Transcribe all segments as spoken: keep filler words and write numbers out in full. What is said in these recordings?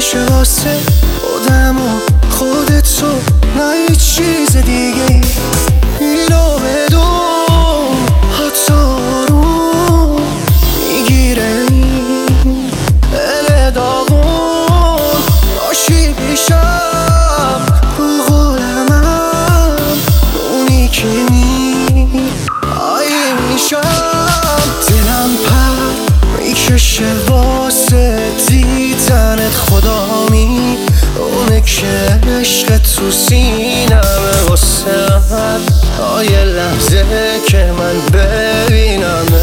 میکشه واسه خودم و خودتو، نه هیچ چیز دیگه. اینو بدون حتی رو میگیره این دل داغون، باشی پیشم رو قولمم، اونی که می آیه میشم. دلم پر میکشه واسه دیدنت خدامی، اونه که عشق تو سینمه واسه آیه لحظه که من ببینمه.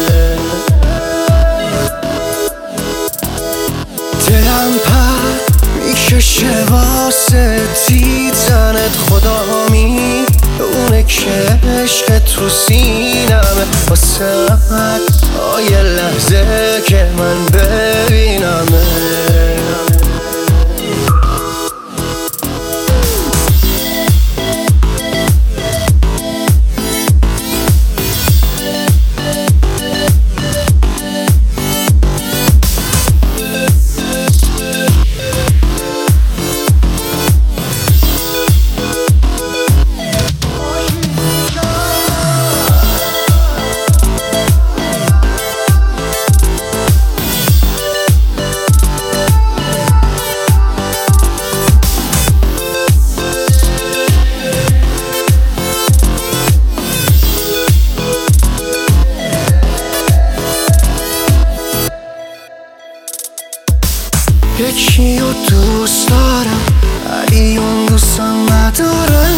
دلم پر میکشه واسه دیدنت خدامی، اونه که عشق تو سینمه واسه آیه لحظه که من ببینمه. یکی رو دوست دارم ولی اون دوستم نداره،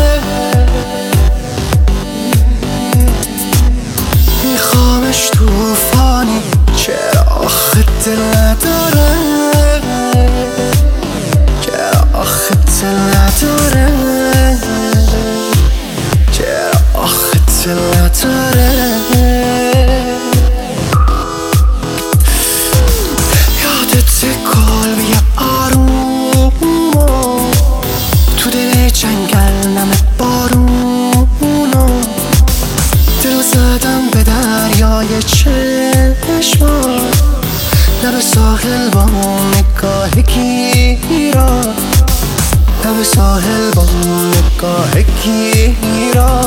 میخوامش توفانی چرا آخه دل نداره، چرا آخه دل نداره، چرا آخه دل نداره. جنگل نم بارونو دل زدم به دریای چشما، لب ساحل با نگاه گیرا، لب ساحل با نگاه گیرا.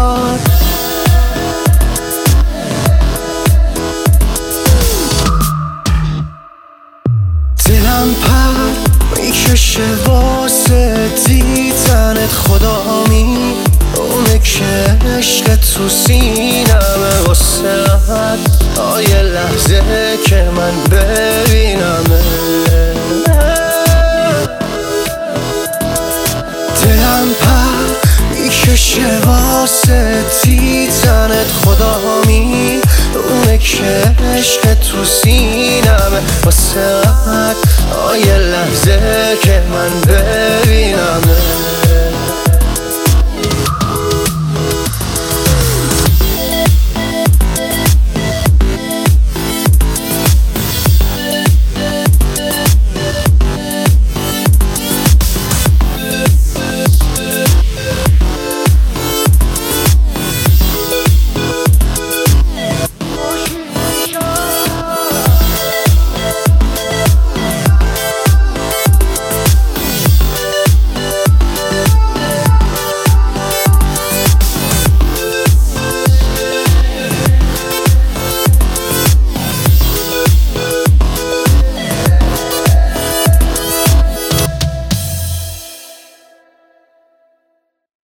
دلم پر میکشه واسه دیدنت خدامی، اونه که عشق تو سینمه واسه آیه لحظه که من ببینمه. دلم پر میکشه واسه دیدنت خدامی، اونه که عشق تو سینمه واسه آیه لحظه که من ببینمه.